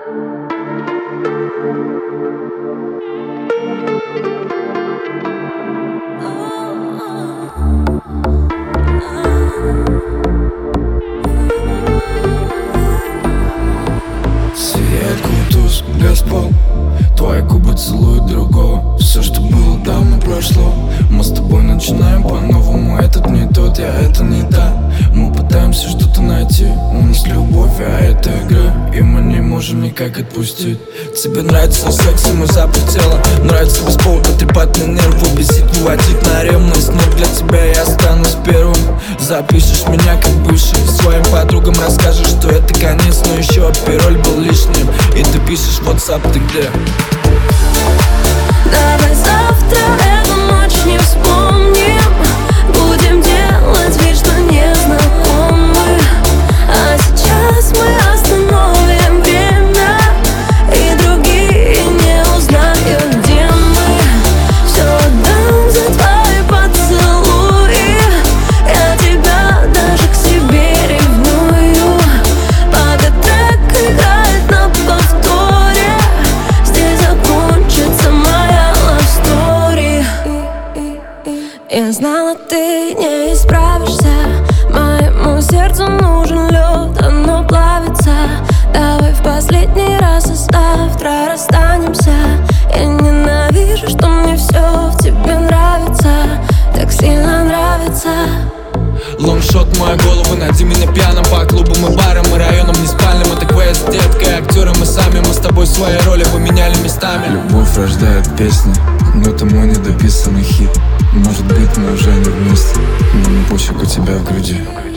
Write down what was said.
Сияет кутуз, Газпол, твои губы целуют другого. Все, что было давно прошло. Мы с тобой начинаем по-новому. Этот не тот, это не та. Мы пытаемся что-то найти. У нас любовь, это игра. И мы не можем никак отпустить. Тебе нравится секс, ему за пределом. Нравится без повода трепать на нервы. Бесит, выводить на ревность. Но для тебя я останусь первым. Запишешь меня как бывший. Своим подругам расскажешь, что это конец. Но еще пароль был лишним. И ты пишешь в WhatsApp, ты где? Давай завтра эту ночь не вспомним. Будем делать вид, что не знакомы. А сейчас мы остановим время, и другие не узнают, где мы. Все отдам за твои поцелуи. Я тебя даже к себе ревную. Пока трек играет на повторе, здесь закончится моя love story. Я знала, ты не исправишься. Моему сердцу нужен лед, оно плавится. Давай в последний раз, и завтра расстанемся. Я ненавижу, что мне все в тебе нравится. Так сильно нравится. Лонгшот в мою голову, найди меня пьяным по клубам и барам и районам не спальным. Это квест, детка, актеры мы сами. Мы с тобой свои роли поменяли местами. Любовь рождает песни, но это мой недописанный хит. Может быть, мы уже не вместе, но не пофиг, у тебя в груди.